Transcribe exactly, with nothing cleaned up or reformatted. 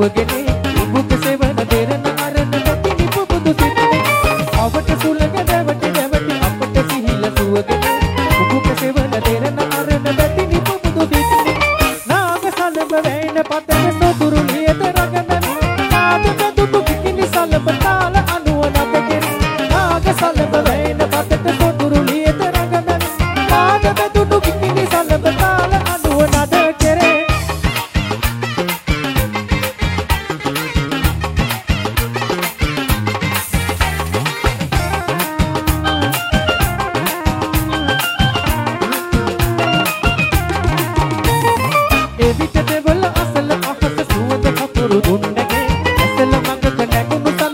සුවගෙන උඹුක සෙවන දෙරන අරන පැති නිපු බුදු සිතේ අවට සුලඟ දැවට දැවට අපට සිහිල සුවගෙන උඹුක සෙවන දෙරන අරන පැති නිපු බුදු සිතේ නාග සලබ වේන පතන සොදුරු නියත රගනන නාද දුටු කිකිනි සලබ තාල අනුව නද කෙරේ නාග සලබ වේන පතන සොදුරු නියත රගනන නාද දුටු කිකිනි සලබ තාල අනුව නද කෙරේ එවිට දෙවල අසල අහස සුවඳ කපුරු දුන්නගේ ඇසල මඟක නැගුණු